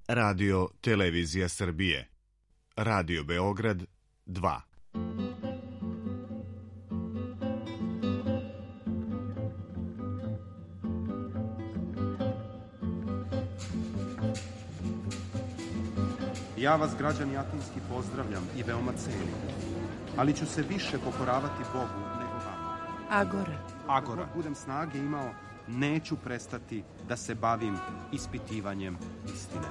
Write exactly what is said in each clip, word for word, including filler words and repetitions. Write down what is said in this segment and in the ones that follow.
Radio Televizija Srbije. Radio Beograd dva. Ja vas, građani Atinski, pozdravljam i veoma cenim, ali ću se više pokoravati Bogu nego vama. Agora. Agora. Dok budem snage imao, neću prestati da se bavim ispitivanjem istine.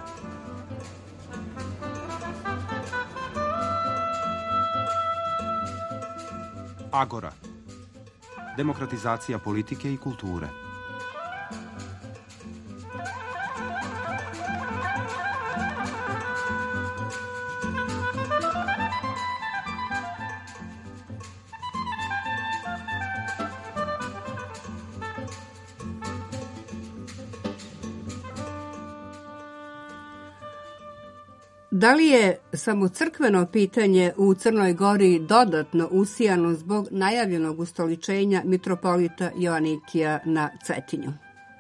Agora. Demokratizacija politike i kulture. Da li je samo crkveno pitanje u Crnoj Gori dodatno usijano zbog najavljenog ustoličenja mitropolita Joanikija na Cetinju?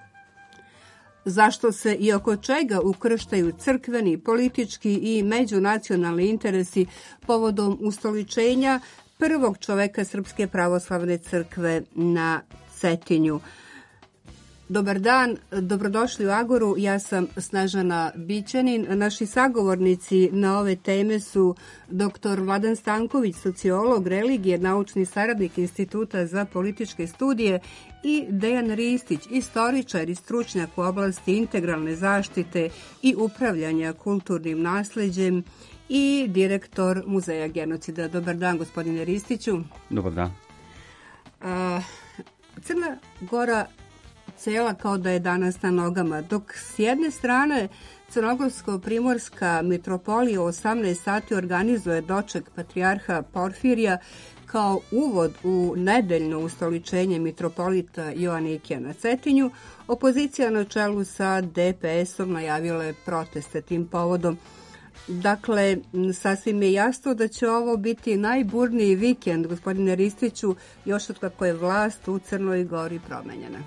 Zašto se i oko čega ukrštaju crkveni, politički i međunacionalni interesi povodom ustoličenja prvog čoveka Srpske pravoslavne crkve na Cetinju? Dobar dan, dobrodošli u Agoru, ja sam Snežana Bićanin. Naši sagovornici na ove teme su doktor Vladan Stanković, sociolog, religije, naučni saradnik Instituta za političke studije i Dejan Ristić, istoričar i stručnjak u oblasti integralne zaštite i upravljanja kulturnim nasleđem i direktor Muzeja genocida. Dobar dan, gospodine Ristiću. Dobar dan. A, Crna Gora cela kao da je danas na nogama, dok s jedne strane Crnogorsko-primorska mitropolija u osamnaest sati organizuje doček patrijarha Porfirija kao uvod u nedeljno ustoličenje mitropolita Joanikija na Cetinju, opozicija na čelu sa D P S-om najavila je proteste tim povodom. Dakle, sasvim je jasno da će ovo biti najburniji vikend, gospodine Ristiću, još od kako je vlast u Crnoj Gori promenjena.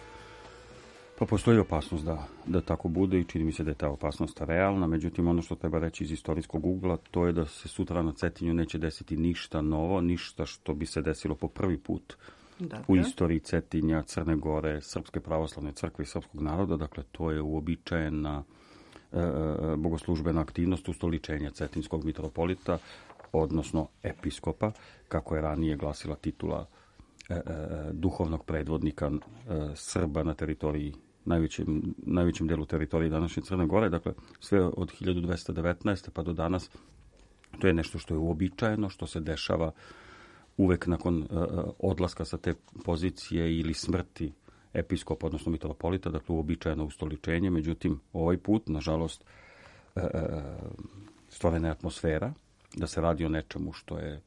Pa postoji opasnost da, da tako bude i čini mi se da je ta opasnost realna. Međutim, ono što treba reći iz istorijskog ugla, to je da se sutra na Cetinju neće desiti ništa novo, ništa što bi se desilo po prvi put dakle. u istoriji Cetinja, Crne Gore, Srpske pravoslavne crkve i srpskog naroda. Dakle, to je uobičajena e, bogoslužbena aktivnost ustoličenja cetinskog mitropolita, odnosno episkopa, kako je ranije glasila titula e, e, duhovnog predvodnika e, Srba na teritoriji Najvećem, najvećem delu teritorije današnje Crne Gore, dakle sve od hiljadu dvesta devetnaeste pa do danas, to je nešto što je uobičajeno, što se dešava uvek nakon uh, odlaska sa te pozicije ili smrti episkopa, odnosno mitropolita, dakle uobičajeno ustoličenje. Međutim, ovaj put, nažalost, uh, stvorena je atmosfera da se radi o nečemu što je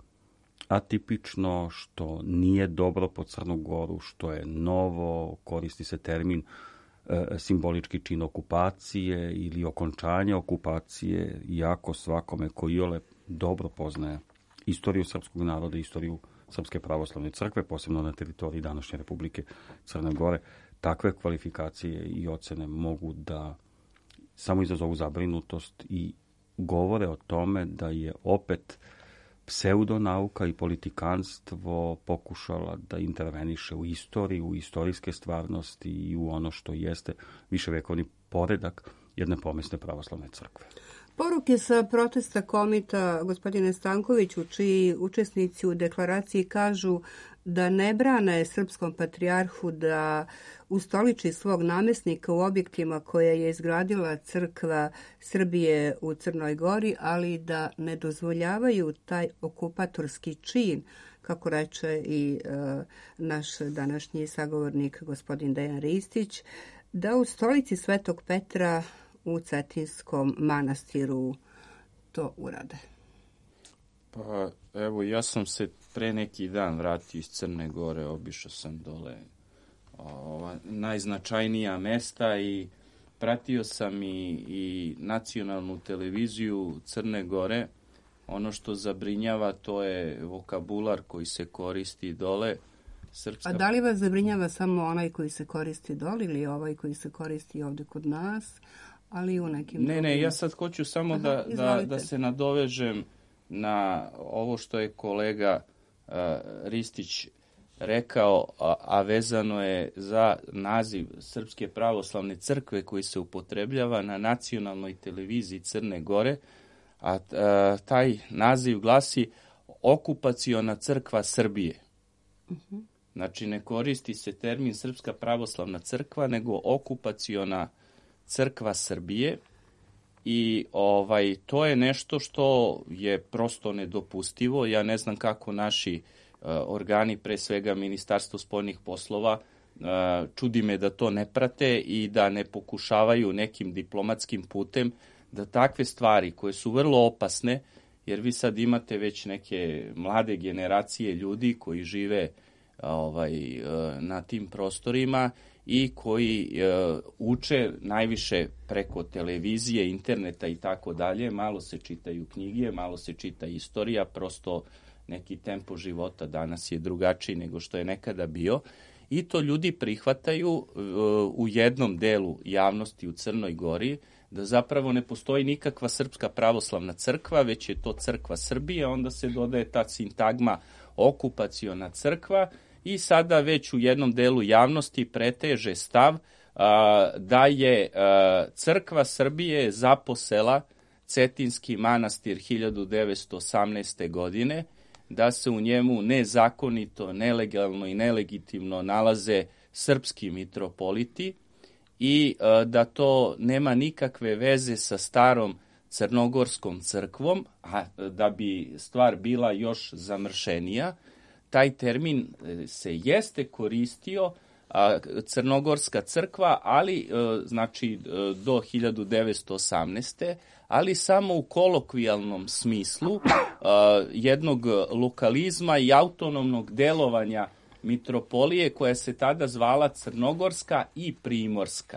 atipično, što nije dobro po Crnu Goru, što je novo, koristi se termin simbolički čin okupacije ili okončanja okupacije, iako svakome ko iole dobro poznaje istoriju srpskog naroda, istoriju Srpske pravoslavne crkve, posebno na teritoriji današnje Republike Crne Gore, takve kvalifikacije i ocene mogu da samo izazovu zabrinutost i govore o tome da je opet pseudonauka i politikanstvo pokušala da interveniše u istoriju, u istorijske stvarnosti i u ono što jeste viševekovni poredak jedne pomesne pravoslavne crkve. Poruke sa protesta komita, gospodine Stankoviću, čiji učesnici u deklaraciji kažu da ne brane srpskom patrijarhu da ustoliči svog namesnika u objektima koje je izgradila crkva Srbije u Crnoj Gori, ali da ne dozvoljavaju taj okupatorski čin, kako reče i e, naš današnji sagovornik gospodin Dejan Ristić, da u stolici Svetog Petra u Cetinskom manastiru to urade. Pa evo, ja sam se pre neki dan vratio iz Crne Gore, obišao sam dole ova najznačajnija mesta i pratio sam i, i nacionalnu televiziju Crne Gore. Ono što zabrinjava, to je vokabular koji se koristi dole. Srpska... A da li vas zabrinjava samo onaj koji se koristi dole ili ovaj koji se koristi ovdje kod nas? ali i u nekim Ne, drugim. ne, ja sad hoću samo Aha, da, da, da se nadovežem na ovo što je kolega uh, Ristić rekao, a, a vezano je za naziv Srpske pravoslavne crkve koji se upotrebljava na nacionalnoj televiziji Crne Gore, a, a taj naziv glasi Okupaciona crkva Srbije. Uh-huh. Znači, ne koristi se termin Srpska pravoslavna crkva, nego Okupaciona crkva Srbije i ovaj to je nešto što je prosto nedopustivo. Ja ne znam kako naši uh, organi, pre svega Ministarstvo spoljnih poslova, uh, čudi me da to ne prate i da ne pokušavaju nekim diplomatskim putem da takve stvari koje su vrlo opasne, jer vi sad imate već neke mlade generacije ljudi koji žive ovaj uh, na tim prostorima i koji e, uče najviše preko televizije, interneta i tako dalje. Malo se čitaju knjige, malo se čita istorija, prosto neki tempo života danas je drugačiji nego što je nekada bio. I to ljudi prihvataju e, u jednom delu javnosti u Crnoj Gori, da zapravo ne postoji nikakva Srpska pravoslavna crkva, već je to crkva Srbije, onda se dodaje ta sintagma okupaciona crkva, i sada već u jednom delu javnosti preteže stav a, da je a, crkva Srbije zaposela Cetinski manastir hiljadu devetsto osamnaeste. godine, da se u njemu nezakonito, nelegalno i nelegitimno nalaze srpski mitropoliti i a, da to nema nikakve veze sa starom crnogorskom crkvom, a da bi stvar bila još zamršenija, taj termin se jeste koristio a, Crnogorska crkva, ali a, znači do hiljadu devetsto osamnaeste. ali samo u kolokvijalnom smislu a, jednog lokalizma i autonomnog delovanja mitropolije koja se tada zvala Crnogorska i Primorska.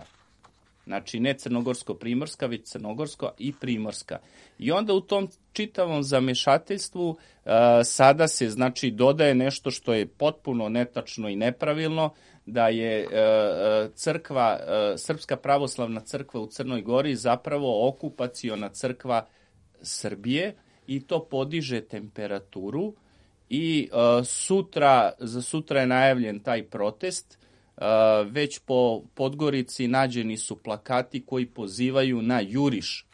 Znači ne Crnogorsko-Primorska, već Crnogorsko i Primorska. I onda u tom čitavom zamešateljstvu uh, sada se znači dodaje nešto što je potpuno netačno i nepravilno, da je uh, crkva, uh, Srpska pravoslavna crkva u Crnoj Gori zapravo okupaciona crkva Srbije i to podiže temperaturu i uh, sutra, za sutra je najavljen taj protest. Uh, već po Podgorici nađeni su plakati koji pozivaju na juriš,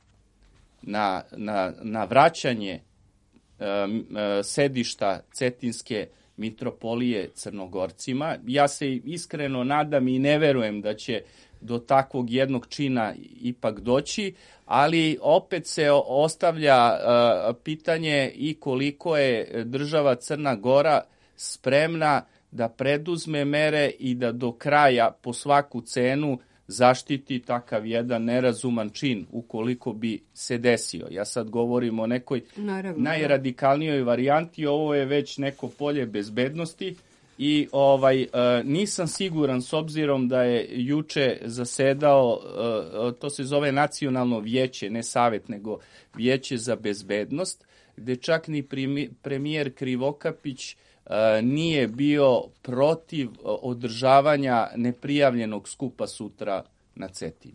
na, na, na vraćanje uh, uh, sedišta Cetinske mitropolije Crnogorcima. Ja se iskreno nadam i ne verujem da će do takvog jednog čina ipak doći, ali opet se ostavlja uh, pitanje i koliko je država Crna Gora spremna da preduzme mere i da do kraja po svaku cenu zaštiti takav jedan nerazuman čin ukoliko bi se desio. Ja sad govorim o nekoj Naravno, najradikalnijoj varijanti, ovo je već neko polje bezbednosti i ovaj nisam siguran s obzirom da je juče zasedao, to se zove Nacionalno vijeće, ne savet, nego Vijeće za bezbednost, gde čak ni premijer Krivokapić nije bio protiv održavanja neprijavljenog skupa sutra na Cetinju.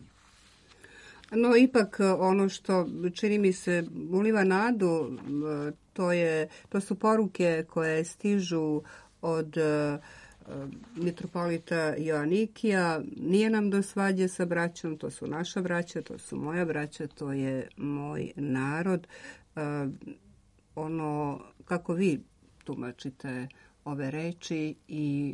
No, ipak ono što čini mi se uliva nadu, to, je, to su poruke koje stižu od mitropolita Joanikija. Nije nam do svađe sa braćom, to su naša braća, to su moja braća, to je moj narod. Ono, kako vi tumačite ove reči i...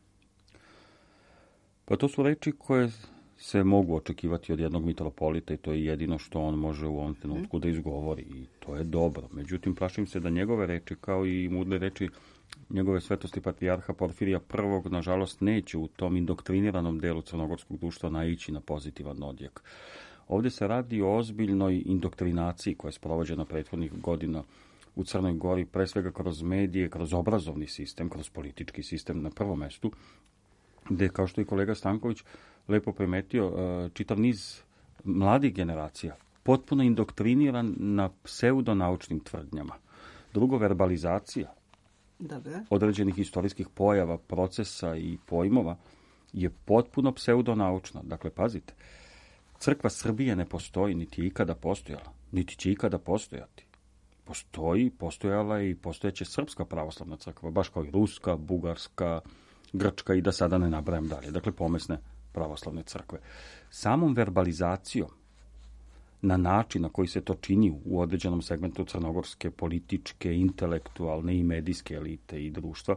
Pa to su reči koje se mogu očekivati od jednog mitropolita i to je jedino što on može u ovom trenutku da izgovori i to je dobro. Međutim, plašim se da njegove reči, kao i mudre reči njegove svetosti patrijarha Porfirija prvog, nažalost, neće u tom indoktriniranom delu crnogorskog društva naići na pozitivan odjek. Ovdje se radi o ozbiljnoj indoktrinaciji koja je sprovođena prethodnih godina u Crnoj Gori, pre svega kroz medije, kroz obrazovni sistem, kroz politički sistem na prvom mestu, gde, kao što je kolega Stanković lepo primetio, čitav niz mladih generacija potpuno indoktriniran na pseudonaučnim tvrdnjama. Drugo, verbalizacija Dobre. određenih istorijskih pojava, procesa i pojmova je potpuno pseudonaučna. Dakle, pazite, Crkva Srbije ne postoji, niti je ikada postojala, niti će ikada postojati. Postoji, postojala je i postojeće Srpska pravoslavna crkva, baš kao i Ruska, Bugarska, Grčka i da sada ne nabrajam dalje. Dakle, pomesne pravoslavne crkve. Samom verbalizacijom na način na koji se to čini u određenom segmentu crnogorske političke, intelektualne i medijske elite i društva,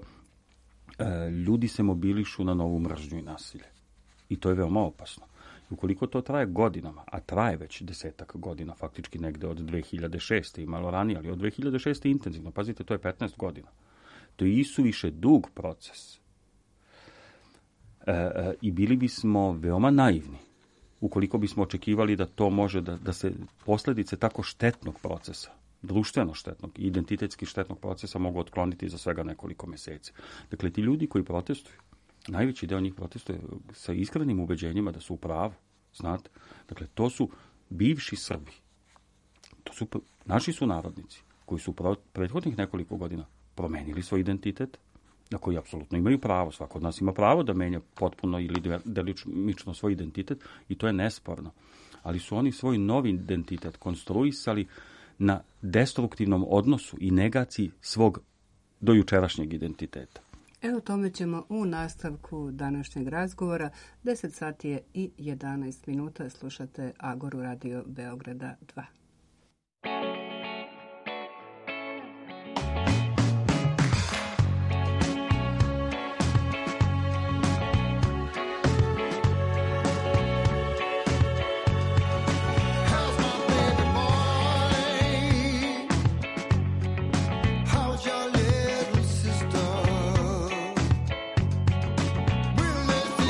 ljudi se mobilišu na novu mržnju i nasilje. I to je veoma opasno. I ukoliko to traje godinama, a traje već desetak godina, faktički negde od dve hiljade šeste i malo ranije, ali od dve hiljade šeste intenzivno, pazite, to je petnaest godina. To je isuviše dug proces. E, e, I bili bismo veoma naivni ukoliko bismo očekivali da to može da, da se posledice tako štetnog procesa, društveno štetnog i identitetski štetnog procesa mogu otkloniti za svega nekoliko meseci. Dakle, ti ljudi koji protestuju, najveći deo njih protestuje sa iskrenim ubeđenjima da su u pravu, znate. Dakle, to su bivši Srbi. To su naši sunarodnici koji su pro, prethodnih nekoliko godina promenili svoj identitet, na koji apsolutno imaju pravo. Svako od nas ima pravo da menja potpuno ili delimično svoj identitet i to je nesporno. Ali su oni svoj novi identitet konstruisali na destruktivnom odnosu i negaciji svog dojučerašnjeg identiteta. Evo tome ćemo u nastavku današnjeg razgovora. deset sati je i jedanaest minuta. Slušate Agoru Radio Beograda dva.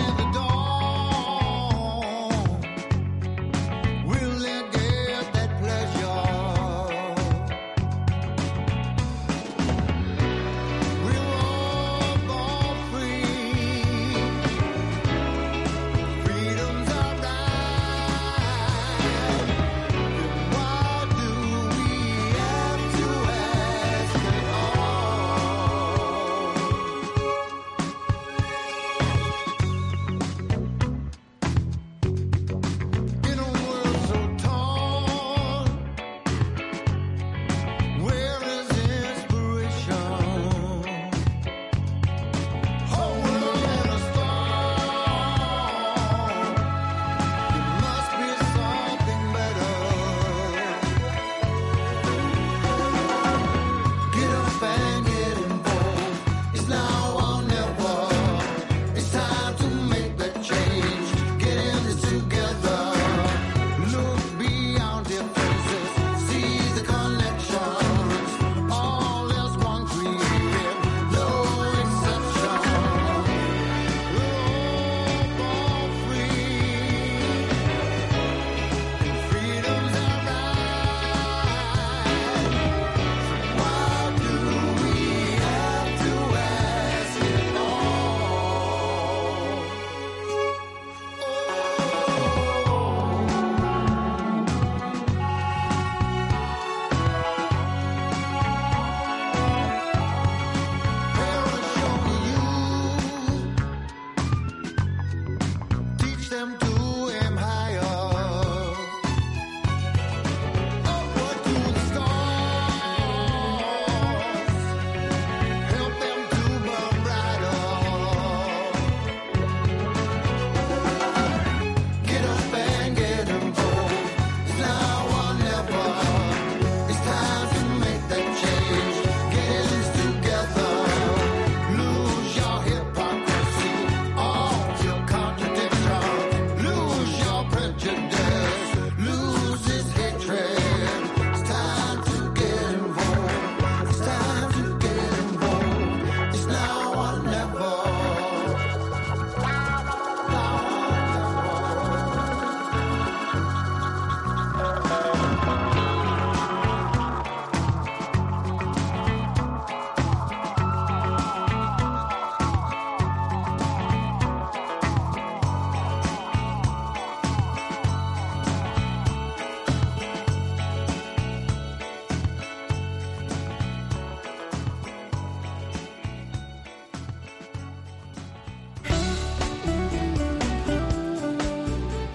We'll let get that place.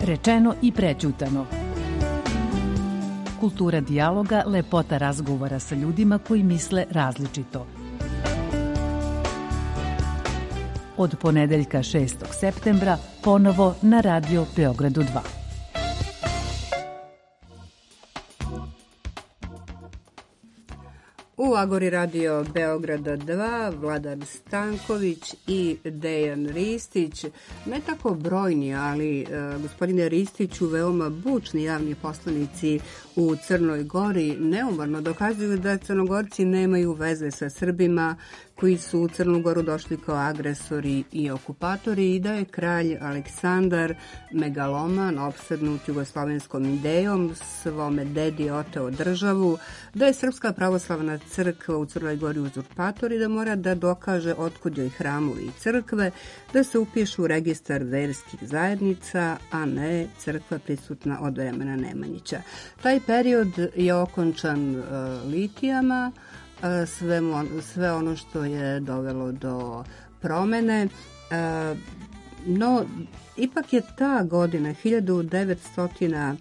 Rečeno i prećutano. Kultura dijaloga, lepota razgovora sa ljudima koji misle različito. Od ponedeljka šestog septembra ponovo na Radio Beogradu dva. U Agori Radio Beograda dva, Vladan Stanković i Dejan Ristić, ne tako brojni, ali e, gospodine Ristiću, veoma bučni javni poslanici u Crnoj Gori neumorno dokazuju da Crnogorci nemaju veze sa Srbima koji su u Crnu Goru došli kao agresori i okupatori i da je kralj Aleksandar megaloman, opsednut jugoslovenskom idejom, svome dedi oteo državu, da je Srpska pravoslavna crkva u Crnoj Gori uzurpator i da mora da dokaže otkud joj hramovi i crkve, da se upišu u registar verskih zajednica, a ne crkva prisutna od vremena Nemanjića. Taj period je okončan uh, litijama, Sve, sve ono što je dovelo do promene. No, ipak je ta godina, hiljadu devetsto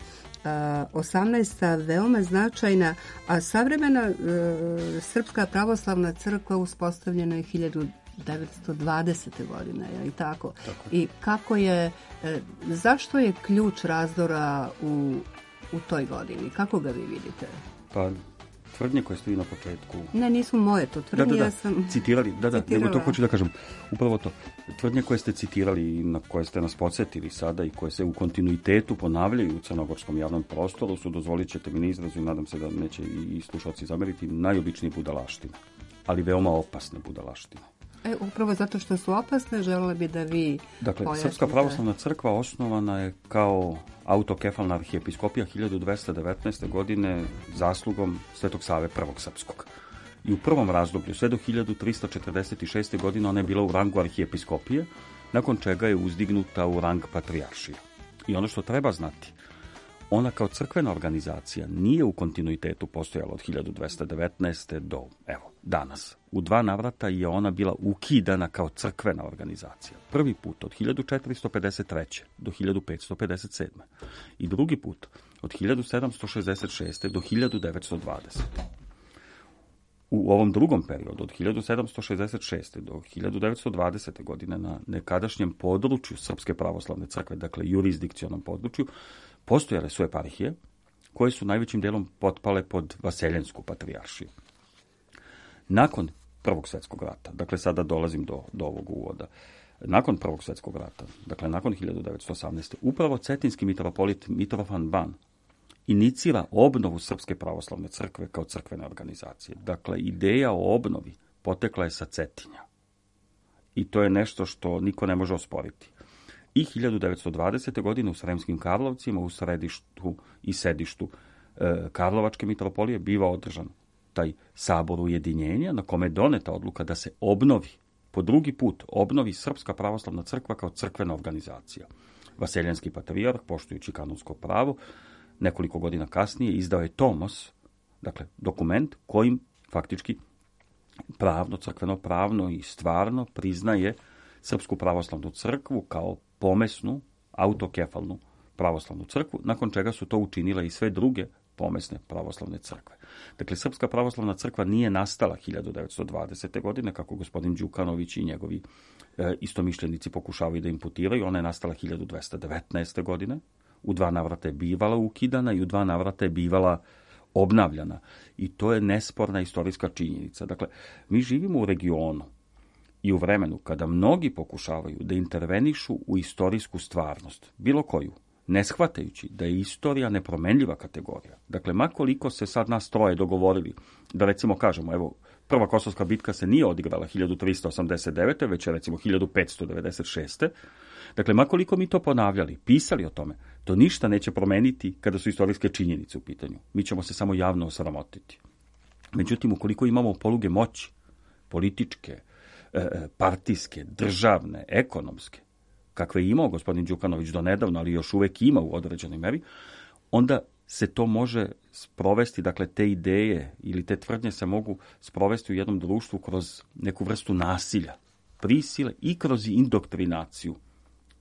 osamnaesta. veoma značajna, a savremena Srpska pravoslavna crkva uspostavljena je hiljadu devetsto dvadesete. godine, je li tako? Tako. I kako je, zašto je ključ razdora u, u toj godini? Kako ga vi vidite? Pa, tvrdnje koje ste vi na početku... Ne, nisu moje to tvrdnje, da, da, da. ja sam... Citirali, da, da, citirala. nego to hoću da kažem. Upravo to. Tvrdnje koje ste citirali i na koje ste nas podsjetili sada i koje se u kontinuitetu ponavljaju u crnogorskom javnom prostoru su, dozvolit ćete mi na izrazu i nadam se da neće i slušalci zameriti, najobičnije budalaštine, ali veoma opasne budalaštine. E, upravo zato što su opasne, želela bi da vi Dakle, pojasnite. Srpska pravoslavna crkva osnovana je kao autokefalna arhijepiskopija hiljadu dvesta devetnaeste. godine zaslugom Svetog Save prvog srpskog. I u prvom razdoblju, sve do hiljadu trista četrdeset šeste. godine, ona je bila u rangu arhijepiskopije, nakon čega je uzdignuta u rang patrijaršije. I ono što treba znati, ona kao crkvena organizacija nije u kontinuitetu postojala od hiljadu dvesta devetnaeste. do, evo, danas. U dva navrata je ona bila ukidana kao crkvena organizacija. Prvi put od hiljadu četiristo pedeset treće. do hiljadu petsto pedeset sedme. I drugi put od hiljadu sedamsto šezdeset šeste. do hiljadu devetsto dvadesete. U ovom drugom periodu, od hiljadu sedamsto šezdeset šeste. do hiljadu devetsto dvadesete. godine, na nekadašnjem području Srpske pravoslavne crkve, dakle jurisdikcionom području, postojale su eparhije koje su najvećim delom potpale pod Vaseljensku patrijaršiju. Nakon Prvog svjetskog rata, dakle sada dolazim do, do ovog uvoda, nakon Prvog svjetskog rata, dakle nakon hiljadu devetsto osamnaeste. upravo cetinski mitropolit Mitrofan Ban inicira obnovu Srpske pravoslavne crkve kao crkvene organizacije. Dakle, ideja o obnovi potekla je sa Cetinja. I to je nešto što niko ne može osporiti. I hiljadu devetsto dvadesete. godine u Sremskim Karlovcima, u središtu i sedištu e, Karlovačke mitropolije, biva održan taj sabor ujedinjenja na kome je doneta odluka da se obnovi, po drugi put obnovi Srpska pravoslavna crkva kao crkvena organizacija. Vaseljenski patrijarh, poštujući kanonsko pravo, nekoliko godina kasnije izdao je tomos, dakle dokument kojim faktički pravno, crkveno pravno i stvarno priznaje Srpsku pravoslavnu crkvu kao pomesnu, autokefalnu pravoslavnu crkvu, nakon čega su to učinile i sve druge pomesne pravoslavne crkve. Dakle, Srpska pravoslavna crkva nije nastala hiljadu devetsto dvadesete. godine, kako gospodin Đukanović i njegovi e, istomišljenici pokušavaju da imputiraju. Ona je nastala hiljadu dvesta devetnaeste. godine. U dva navrata je bivala ukidana i u dva navrata je bivala obnavljana. I to je nesporna istorijska činjenica. Dakle, mi živimo u regionu i u vremenu kada mnogi pokušavaju da intervenišu u istorijsku stvarnost, bilo koju, ne shvatajući da je istorija nepromenljiva kategorija. Dakle, makoliko se sad nas troje dogovorili da recimo kažemo, evo, prva Kosovska bitka se nije odigrala hiljadu trista osamdeset devete. već je recimo hiljadu petsto devedeset šeste. Dakle, makoliko mi to ponavljali, pisali o tome, to ništa neće promeniti kada su istorijske činjenice u pitanju. Mi ćemo se samo javno osramotiti. Međutim, ukoliko imamo poluge moći, političke, partijske, državne, ekonomske, kakve je imao gospodin Đukanović do nedavno, ali još uvek ima u određenoj meri, onda se to može sprovesti, dakle te ideje ili te tvrdnje se mogu sprovesti u jednom društvu kroz neku vrstu nasilja, prisile i kroz indoktrinaciju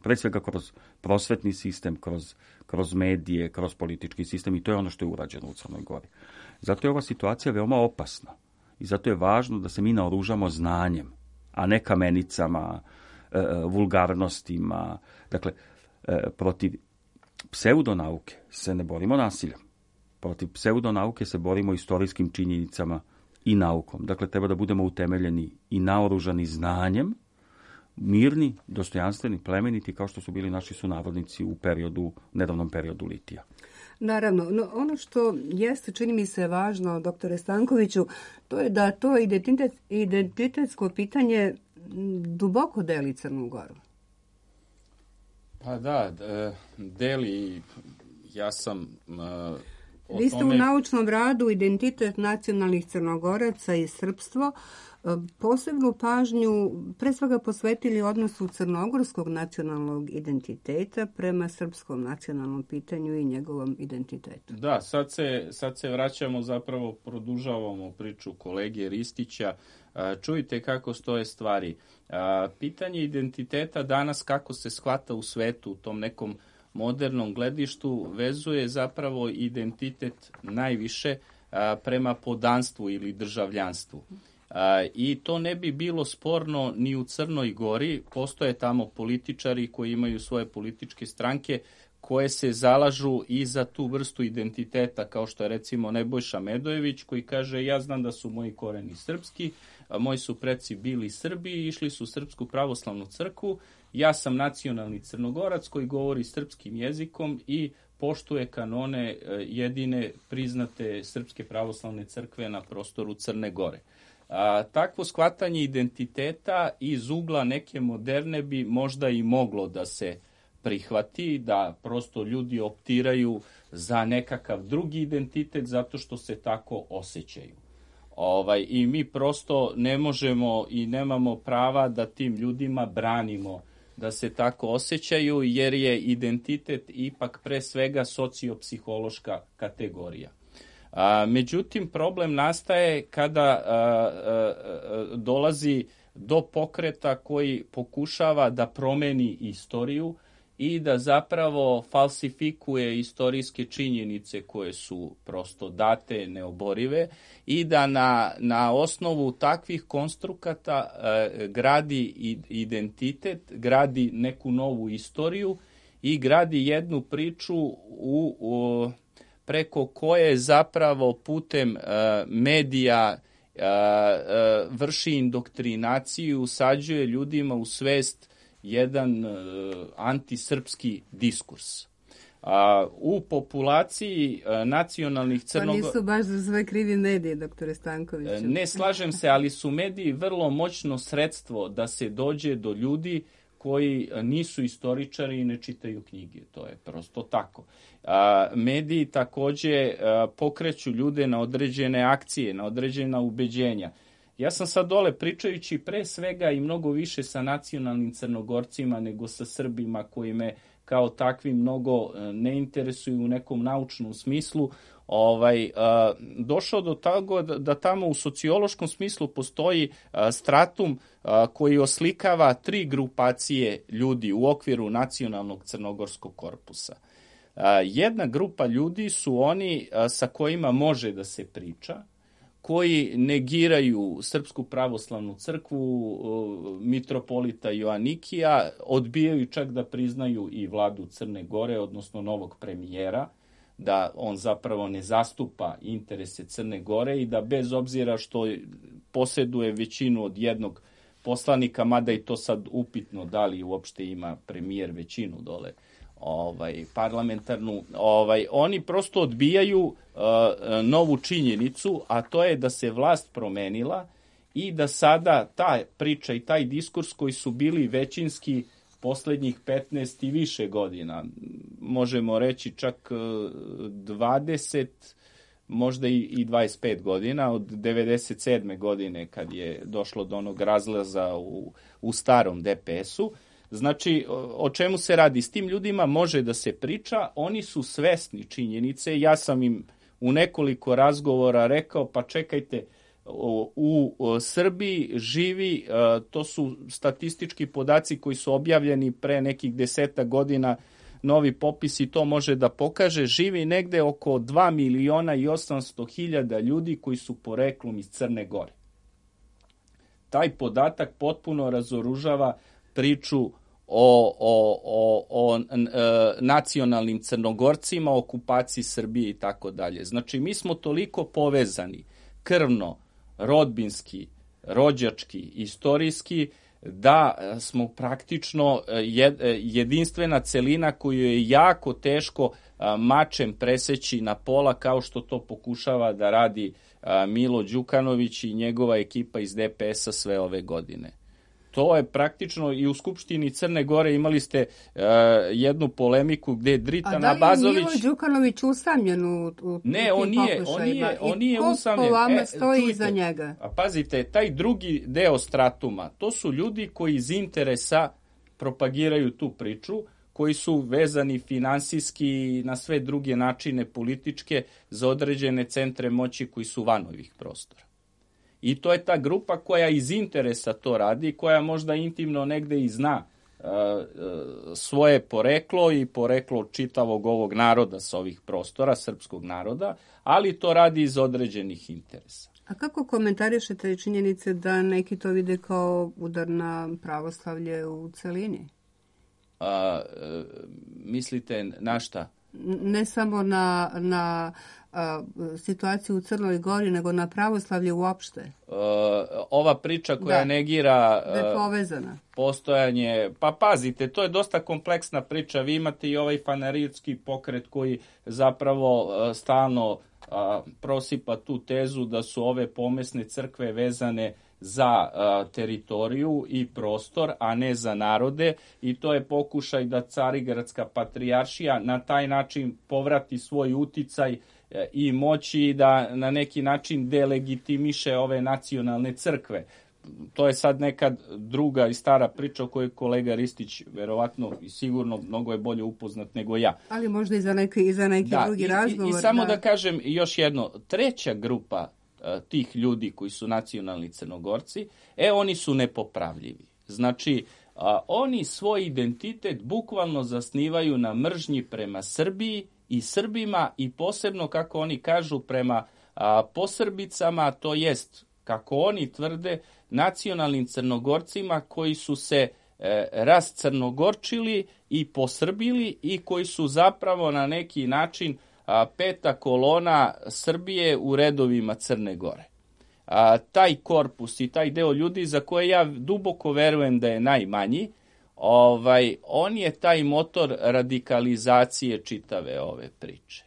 pre svega kroz prosvetni sistem, kroz, kroz medije, kroz politički sistem i to je ono što je urađeno u Crnoj Gori. Zato je ova situacija veoma opasna i zato je važno da se mi naoružamo znanjem, a ne kamenicama, e, vulgarnostima. Dakle, e, protiv pseudonauke se ne borimo nasiljem. Protiv pseudonauke se borimo istorijskim činjenicama i naukom. Dakle, treba da budemo utemeljeni i naoružani znanjem, mirni, dostojanstveni, plemeniti, kao što su bili naši sunarodnici u periodu, nedavnom periodu litija. Naravno, no ono što jeste, čini mi se važno, doktore Stankoviću, to je da to identitet, identitetsko pitanje duboko deli Crnu Goru. Pa da, deli, ja sam o Vi ste tome... u naučnom radu Identitet nacionalnih Crnogoraca i srpstvo posebnu pažnju pre svega posvetili odnosu crnogorskog nacionalnog identiteta prema srpskom nacionalnom pitanju i njegovom identitetu. Da, sad se, sad se vraćamo, zapravo produžavamo priču kolege Ristića. Čujte kako stoje stvari. Pitanje identiteta danas, kako se shvata u svetu, u tom nekom modernom gledištu, vezuje zapravo identitet najviše prema podanstvu ili državljanstvu. I to ne bi bilo sporno ni u Crnoj Gori. Postoje tamo političari koji imaju svoje političke stranke koje se zalažu i za tu vrstu identiteta, kao što je recimo Nebojša Medojević, koji kaže: ja znam da su moji koreni srpski, moji su preci bili Srbi i išli su u Srpsku pravoslavnu crkvu, ja sam nacionalni Crnogorac koji govori srpskim jezikom i poštuje kanone jedine priznate Srpske pravoslavne crkve na prostoru Crne Gore. A, takvo shvatanje identiteta iz ugla neke moderne bi možda i moglo da se prihvati, da prosto ljudi optiraju za nekakav drugi identitet zato što se tako osjećaju. Ovaj, I mi prosto ne možemo i nemamo prava da tim ljudima branimo da se tako osjećaju, jer je identitet ipak pre svega sociopsihološka kategorija. A, međutim, problem nastaje kada a, a, a, dolazi do pokreta koji pokušava da promeni istoriju i da zapravo falsifikuje istorijske činjenice koje su prosto date, neoborive, i da na, na osnovu takvih konstrukata e, gradi identitet, gradi neku novu istoriju i gradi jednu priču u, u preko koje zapravo putem e, medija e, e, vrši indoktrinaciju, usađuje ljudima u svest jedan e, antisrpski diskurs. A, u populaciji e, nacionalnih Crnogora... Pa nisu baš za sve krivi mediji, doktore Stankoviću. E, ne slažem se, ali su mediji vrlo moćno sredstvo da se dođe do ljudi koji nisu istoričari i ne čitaju knjige. To je prosto tako. A, mediji takođe a, pokreću ljude na određene akcije, na određena ubeđenja. Ja sam sad dole pričajući pre svega i mnogo više sa nacionalnim Crnogorcima nego sa Srbima koji me kao takvi mnogo ne interesuju u nekom naučnom smislu. Ovaj, a, došao do toga da, da tamo u sociološkom smislu postoji a, stratum a, koji oslikava tri grupacije ljudi u okviru nacionalnog crnogorskog korpusa. A, jedna grupa ljudi su oni a, sa kojima može da se priča, koji negiraju Srpsku pravoslavnu crkvu, mitropolita Joanikija, odbijaju čak da priznaju i vladu Crne Gore, odnosno novog premijera, da on zapravo ne zastupa interese Crne Gore i da bez obzira što posjeduje većinu od jednog poslanika, mada i to sad upitno da li uopšte ima premijer većinu dole, ovaj parlamentarnu, ovaj oni prosto odbijaju uh, novu činjenicu, a to je da se vlast promenila i da sada ta priča i taj diskurs koji su bili većinski poslednjih petnaest i više godina, možemo reći čak dvadeset, možda i dvadeset pet godina, od devedeset sedme godine kad je došlo do onog razlaza u, u starom de pe esu. Znači, o čemu se radi? S tim ljudima može da se priča, oni su svesni činjenice. Ja sam im u nekoliko razgovora rekao, pa čekajte, u, u Srbiji živi, to su statistički podaci koji su objavljeni pre nekih deseta godina, novi popis i to može da pokaže, živi negde oko dva miliona i osamsto hiljada ljudi koji su poreklom iz Crne Gore. Taj podatak potpuno razoružava priču o, o, o, o e, nacionalnim Crnogorcima, okupaciji Srbije i tako dalje. Znači, mi smo toliko povezani krvno, rodbinski, rođački, istorijski, da smo praktično jedinstvena celina koju je jako teško mačem preseći na pola, kao što to pokušava da radi Milo Đukanović i njegova ekipa iz D P S-a sve ove godine. To je praktično i u Skupštini Crne Gore imali ste uh, jednu polemiku gde je Dritan Abazović... A da li je Milo Đukanović usamljen u, u ne, on nije, on nije, on nije usamljen. I ko po vama e, stoji čujte, iza njega? A pazite, taj drugi deo Stratuma, to su ljudi koji iz interesa propagiraju tu priču, koji su vezani finansijski na sve druge načine političke za određene centre moći koji su van ovih prostora. I to je ta grupa koja iz interesa to radi, koja možda intimno negde i zna uh, uh, svoje poreklo i poreklo čitavog ovog naroda sa ovih prostora, srpskog naroda, ali to radi iz određenih interesa. A kako komentarišete činjenice da neki to vide kao udar na pravoslavlje u celini? Uh, uh, mislite na šta? Ne samo na, na a, situaciju u Crnoj Gori, nego na pravoslavlje uopšte. Uh, ova priča koja da. negira da je povezana. Postojanje, pa pazite, to je dosta kompleksna priča. Vi imate i ovaj fanarijski pokret koji zapravo uh, stalno uh, prosipa tu tezu da su ove pomesne crkve vezane za uh, teritoriju i prostor, a ne za narode, i to je pokušaj da Carigradska patrijaršija na taj način povrati svoj uticaj uh, i moći da na neki način delegitimiše ove nacionalne crkve. To je sad neka druga i stara priča o kojoj kolega Ristić verovatno i sigurno mnogo je bolje upoznat nego ja. Ali možda i za neki, i za neki da, drugi i, razgovor. I, i samo da. da kažem još jedno, treća grupa tih ljudi koji su nacionalni Crnogorci, e, oni su nepopravljivi. Znači, a, oni svoj identitet bukvalno zasnivaju na mržnji prema Srbiji i Srbima i posebno, kako oni kažu, prema a, posrbicama, to jest, kako oni tvrde, nacionalnim Crnogorcima koji su se e, rascrnogorčili i posrbili i koji su zapravo na neki način a, peta kolona Srbije u redovima Crne Gore. A, taj korpus i taj deo ljudi za koje ja duboko verujem da je najmanji, ovaj, on je taj motor radikalizacije čitave ove priče.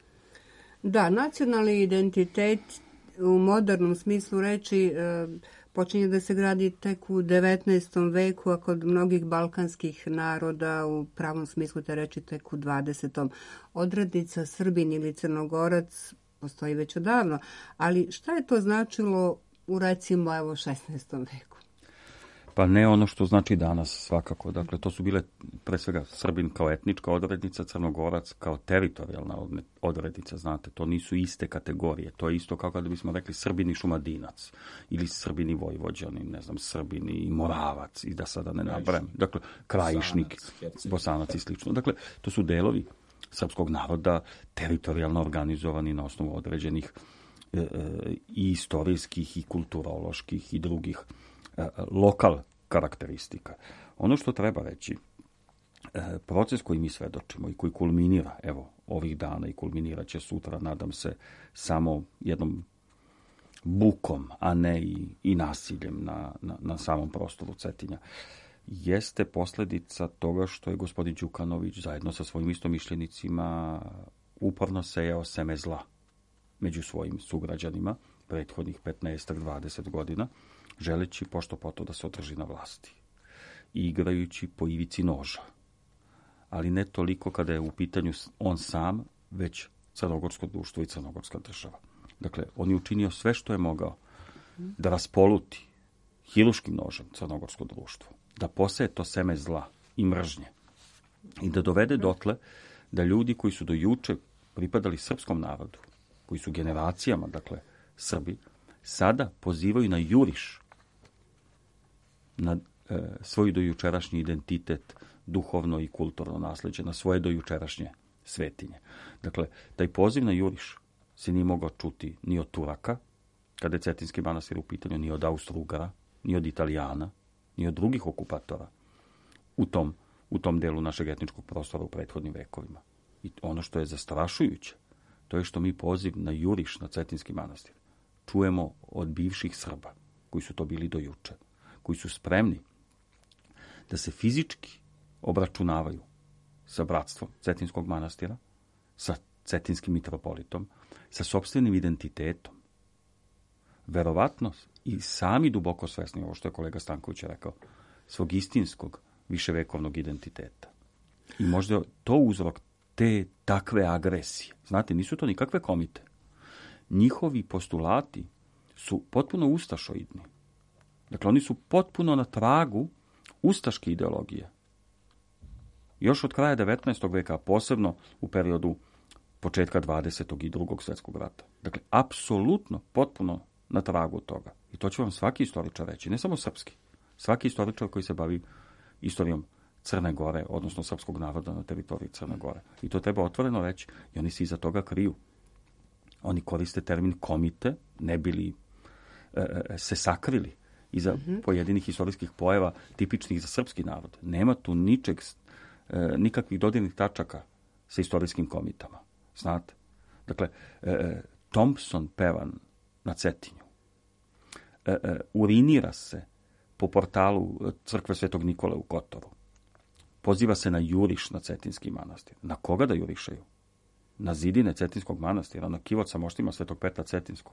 Da, nacionalni identitet u modernom smislu reči e, počinje da se gradi tek u devetnaestom veku, a kod mnogih balkanskih naroda u pravom smislu te reči tek u dvadesetom. Odrednica Srbin ili Crnogorac postoji već odavno, ali šta je to značilo u recimo evo šesnaestom veku? Pa ne ono što znači danas svakako. Dakle, to su bile pre svega Srbin kao etnička odrednica, Crnogorac kao teritorijalna odrednica, znate, to nisu iste kategorije. To je isto kao kada bismo rekli Srbin i Šumadinac ili Srbin i Vojvođanin, ne znam, Srbin i Moravac i da sada ne nabrajam. Dakle, Krajišnik, Bosanac, Bosanac i slično. Dakle, to su delovi srpskog naroda teritorijalno organizovani na osnovu određenih e, e, i istorijskih i kulturoloških i drugih lokal karakteristika. Ono što treba reći, proces koji mi svedočimo i koji kulminira, evo, ovih dana i kulminirat će sutra, nadam se, samo jednom bukom, a ne i, i nasiljem na, na, na samom prostoru Cetinja, jeste posljedica toga što je gospodin Đukanović zajedno sa svojim istomišljenicima uporno sejao seme zla među svojim sugrađanima prethodnih petnaest do dvadeset godina, želeći pošto poto da se održi na vlasti i igrajući po ivici noža. Ali ne toliko kada je u pitanju on sam, već crnogorsko društvo i crnogorska država. Dakle, on je učinio sve što je mogao da raspoluti hiluškim nožem crnogorsko društvo, da poseje to seme zla i mržnje i da dovede dotle da ljudi koji su do juče pripadali srpskom narodu, koji su generacijama, dakle, Srbi, sada pozivaju na juriš, na e, svoj dojučerašnji identitet, duhovno i kulturno nasleđe, na svoje dojučerašnje svetinje. Dakle, taj poziv na juriš se nije mogao čuti ni od Turaka, kada je Cetinski manastir u pitanju, ni od Austro-Ugara, ni od Italijana, ni od drugih okupatora u tom, u tom delu našeg etničkog prostora u prethodnim vekovima. I ono što je zastrašujuće, to je što mi poziv na juriš na Cetinski manastir čujemo od bivših Srba, koji su to bili do juče, koji su spremni da se fizički obračunavaju sa bratstvom Cetinskog manastira, sa Cetinskim mitropolitom, sa sopstvenim identitetom. Verovatno i sami duboko svesni, ovo što je kolega Stanković rekao, svog istinskog viševekovnog identiteta. I možda je to uzrok te takve agresije. Znate, nisu to nikakve komite. Njihovi postulati su potpuno ustašoidni. Dakle, oni su potpuno na tragu ustaške ideologije. Još od kraja devetnaestog veka, posebno u periodu početka dvadesetog i drugog svjetskog rata. Dakle, apsolutno, potpuno na tragu toga. I to će vam svaki istoričar reći, ne samo srpski. Svaki istoričar koji se bavi istorijom Crne Gore, odnosno srpskog naroda na teritoriji Crne Gore. I to treba otvoreno reći. I oni se iza toga kriju. Oni koriste termin komite, ne bili e, se sakrili iza mm-hmm. pojedinih istorijskih pojava tipičnih za srpski narod. Nema tu ničeg, e, nikakvih dodirnih tačaka sa istorijskim komitama. Znate? Dakle, e, Thompson peva na Cetinju. E, e, urinira se po portalu crkve Svetog Nikole u Kotoru. Poziva se na juriš na Cetinski manastir. Na koga da jurišaju? Na zidine Cetinskog manastira, na kivot sa moštima Svetog Petra Cetinskog.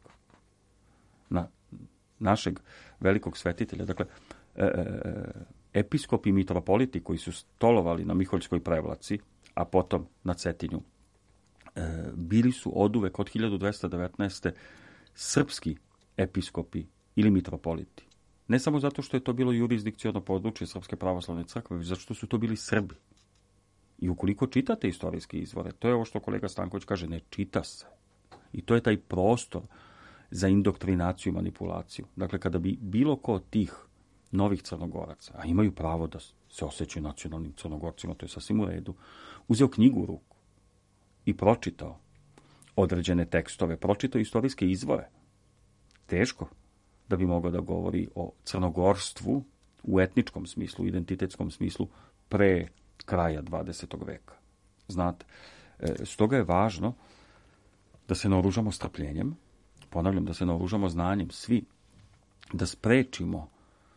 Na našeg velikog svetitelja. Dakle, e, e, episkopi i mitropoliti koji su stolovali na Miholjskoj prevlaci, a potom na Cetinju, e, bili su oduvek od hiljadu dvesta devetnaeste. srpski episkopi ili mitropoliti. Ne samo zato što je to bilo jurisdikciono područje Srpske pravoslavne crkve, već zato što su to bili Srbi. I ukoliko čitate istorijske izvore, to je ovo što kolega Stanković kaže, ne čita se. I to je taj prostor za indoktrinaciju i manipulaciju. Dakle, kada bi bilo ko od tih novih Crnogoraca, a imaju pravo da se osjećaju nacionalnim Crnogorcima, to je sasvim u redu, uzeo knjigu u ruku i pročitao određene tekstove, pročitao istorijske izvore, teško da bi mogao da govori o crnogorstvu u etničkom smislu, identitetskom smislu pre kraja dvadesetog veka. Znate, stoga je važno da se naoružamo strpljenjem, ponavljam, da se naoružamo znanjem, svi, da sprečimo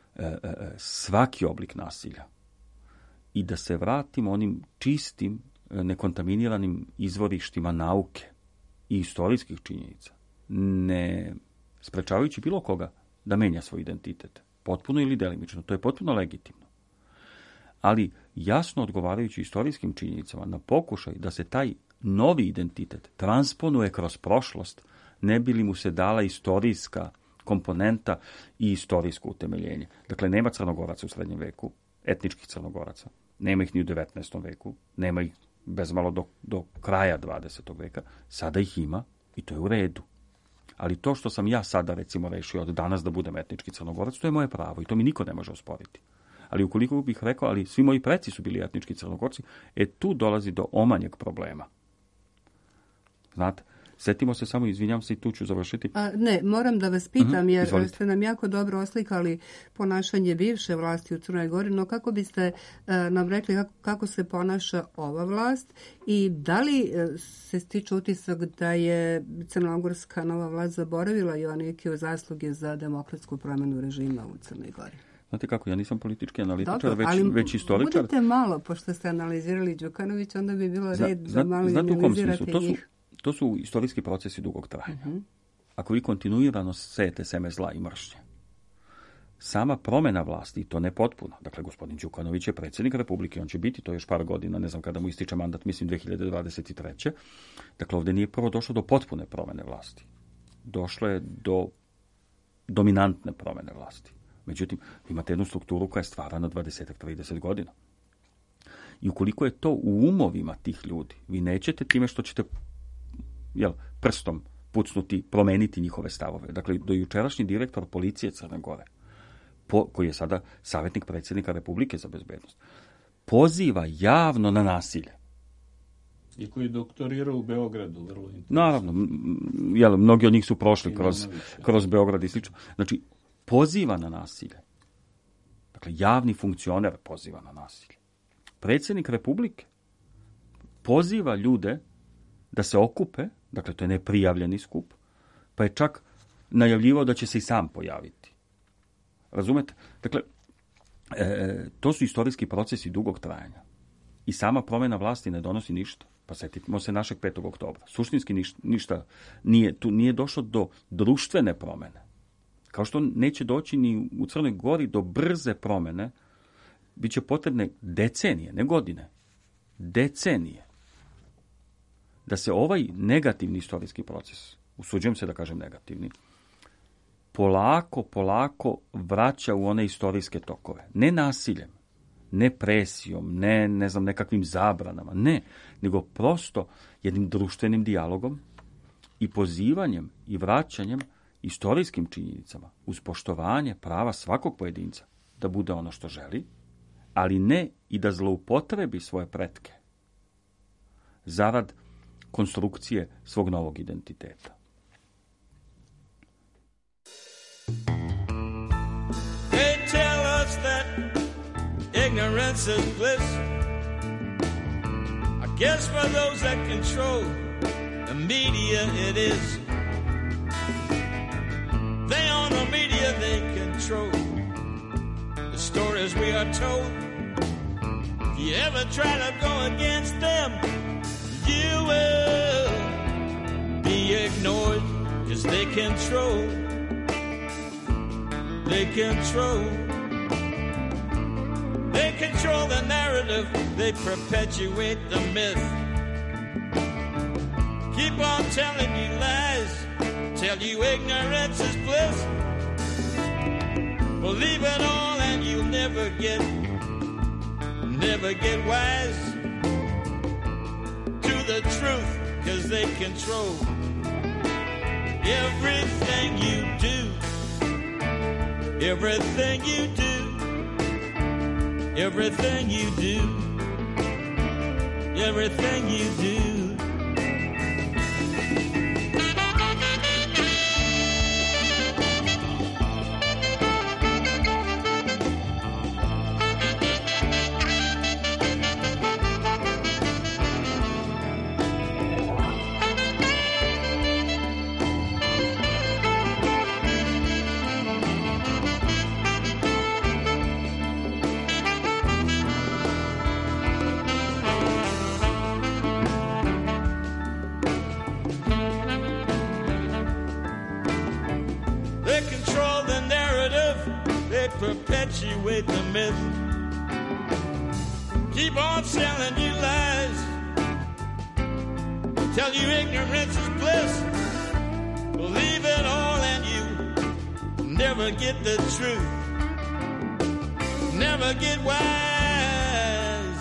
svaki oblik nasilja i da se vratimo onim čistim, nekontaminiranim izvorištima nauke i istorijskih činjenica, ne sprečavajući bilo koga da menja svoj identitet, potpuno ili delimično, to je potpuno legitimno. Ali jasno odgovarajući istorijskim činjenicama na pokušaj da se taj novi identitet transponuje kroz prošlost, ne bi li mu se dala istorijska komponenta i istorijsko utemeljenje. Dakle, nema Crnogoraca u srednjem veku, etničkih Crnogoraca, nema ih ni u devetnaestom veku, nema ih bezmalo do, do kraja dvadesetog veka, sada ih ima i to je u redu. Ali to što sam ja sada, recimo, rešio od danas da budem etnički Crnogorac, to je moje pravo i to mi niko ne može osporiti. Ali ukoliko bih rekao, ali svi moji preci su bili etnički Crnogorci, e tu dolazi do omanjeg problema. Znate, setimo se samo, izvinjam se i tu ću završiti. A, ne, moram da vas pitam, uh-huh, jer izvolite. Ste nam jako dobro oslikali ponašanje bivše vlasti u Crnoj Gori, no kako biste uh, nam rekli kako, kako se ponaša ova vlast i da li uh, se stiče utisak da je crnogorska nova vlast zaboravila i neke zasluge za demokratsku promjenu režima u Crnoj Gori? Znate kako, ja nisam politički analitičar, Dobro, već, već istoričar. Budite malo, pošto ste analizirali Đukanovića, onda bi bilo red Zna, da malo znate u kom smislu? To su, njih. to su istorijski procesi dugog trajanja. Uh-huh. Ako vi kontinuirano sejete seme zla i mržnje, sama promjena vlasti, to ne potpuno. Dakle, gospodin Đukanović je predsjednik Republike, on će biti to još par godina, ne znam kada mu ističe mandat, mislim dve hiljade dvadeset treće. Dakle, ovdje nije prvo došlo do potpune promjene vlasti. Došlo je do dominantne promjene vlasti. Međutim, imate jednu strukturu koja je stvarana dvadeset do trideset godina. I ukoliko je to u umovima tih ljudi, vi nećete time što ćete jel, prstom pucnuti, promeniti njihove stavove. Dakle, do jučerašnji direktor policije Crne Gore, po, koji je sada savjetnik predsjednika Republike za bezbednost, poziva javno na nasilje. I koji je doktorirao u Beogradu, vrlo interesantno. Naravno, jel, mnogi od njih su prošli kroz, kroz Beograd i slično. Znači, poziva na nasilje. Dakle, javni funkcioner poziva na nasilje. Predsjednik Republike poziva ljude da se okupe, dakle, to je neprijavljeni skup, pa je čak najavljivao da će se i sam pojaviti. Razumete? Dakle, e, to su istorijski procesi dugog trajanja. I sama promjena vlasti ne donosi ništa. Pa sjetimo se našeg petog oktobra. Suštinski ništa, ništa nije, tu nije došlo do društvene promjene. Kao što neće doći ni u Crnoj Gori do brze promjene, bit će potrebne decenije, ne godine. Decenije. Da se ovaj negativni istorijski proces, usuđujem se da kažem negativni, polako, polako vraća u one istorijske tokove. Ne nasiljem, ne presijom, ne, ne znam, nekakvim zabranama, ne, nego prosto jednim društvenim dijalogom i pozivanjem i vraćanjem istorijskim činjenicama uz poštovanje prava svakog pojedinca da bude ono što želi, ali ne i da zloupotrebi svoje pretke zarad konstrukcije svog novog identiteta. They tell us that ignorance is bliss. I guess for those that control the media it is. They own the media, they control the stories we are told. If you ever try to go against them, you will be ignored, because they control, they control, they control the narrative, they perpetuate the myth. Keep on telling you lies, tell you ignorance is bliss. Believe it all and you'll never get, never get wise to the truth, because they control everything you do, everything you do, everything you do, everything you do. Perpetuate the myth. Keep on selling you lies, tell you ignorance is bliss. Believe it all and you never get the truth, never get wise,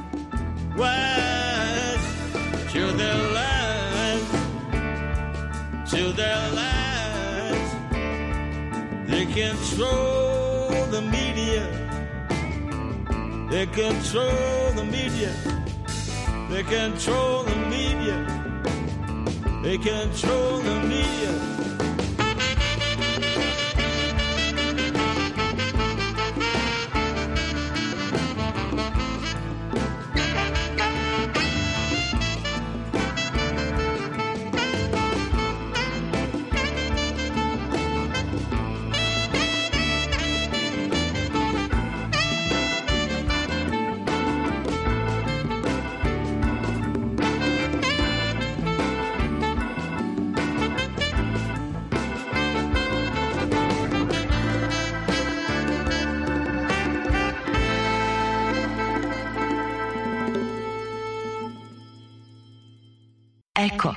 wise to their lies, to their lies. They control the media, they control the media, they control the media, they control the media. Eko.